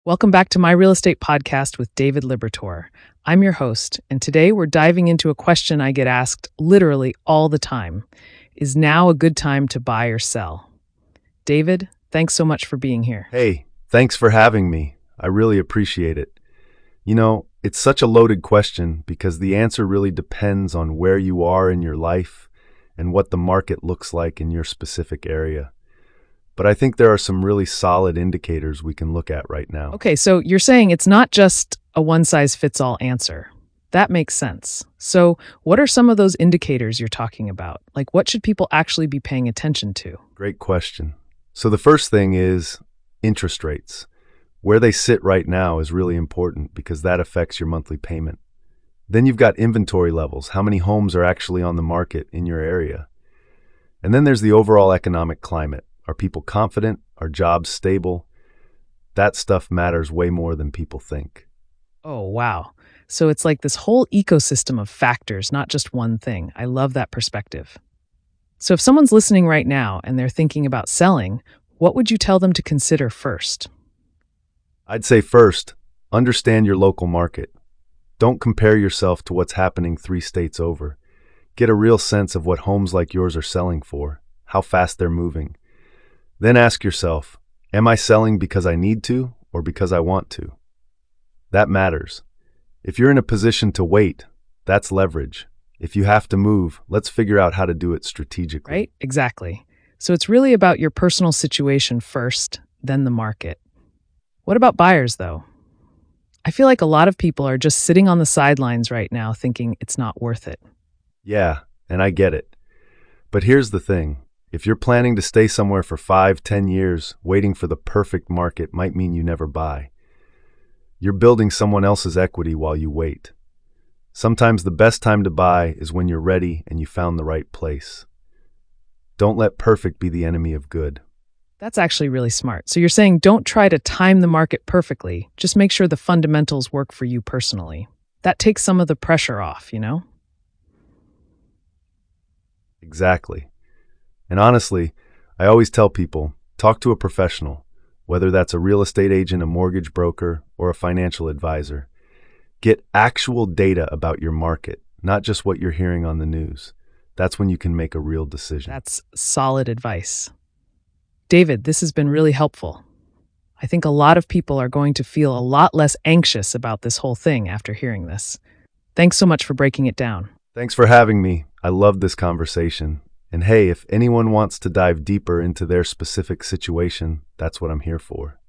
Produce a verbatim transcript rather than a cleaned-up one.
Welcome back to My Real Estate Podcast with David Libertor. I'm your host, and today we're diving into a question I get asked literally all the time. Is now a good time to buy or sell? David, thanks so much for being here. Hey, thanks for having me. I really appreciate it. You know, it's such a loaded question because the answer really depends on where you are in your life and what the market looks like in your specific area. But I think there are some really solid indicators we can look at right now. Okay, so you're saying it's not just a one-size-fits-all answer. That makes sense. So what are some of those indicators you're talking about? Like, what should people actually be paying attention to? Great question. So the first thing is interest rates. Where they sit right now is really important because that affects your monthly payment. Then you've got inventory levels, how many homes are actually on the market in your area. And then there's the overall economic climate. Are people confident? Are jobs stable? That stuff matters way more than people think. Oh, wow. So it's like this whole ecosystem of factors, not just one thing. I love that perspective. So if someone's listening right now and they're thinking about selling, what would you tell them to consider first? I'd say first, understand your local market. Don't compare yourself to what's happening three states over. Get a real sense of what homes like yours are selling for, how fast they're moving. Then ask yourself, am I selling because I need to or because I want to? That matters. If you're in a position to wait, that's leverage. If you have to move, let's figure out how to do it strategically. Right? Exactly. So it's really about your personal situation first, then the market. What about buyers, though? I feel like a lot of people are just sitting on the sidelines right now thinking it's not worth it. Yeah, and I get it. But here's the thing. If you're planning to stay somewhere for five, ten years, waiting for the perfect market might mean you never buy. You're building someone else's equity while you wait. Sometimes the best time to buy is when you're ready and you found the right place. Don't let perfect be the enemy of good. That's actually really smart. So you're saying don't try to time the market perfectly. Just make sure the fundamentals work for you personally. That takes some of the pressure off, you know? Exactly. And honestly, I always tell people, talk to a professional, whether that's a real estate agent, a mortgage broker, or a financial advisor. Get actual data about your market, not just what you're hearing on the news. That's when you can make a real decision. That's solid advice. David, this has been really helpful. I think a lot of people are going to feel a lot less anxious about this whole thing after hearing this. Thanks so much for breaking it down. Thanks for having me. I love this conversation. And hey, if anyone wants to dive deeper into their specific situation, that's what I'm here for.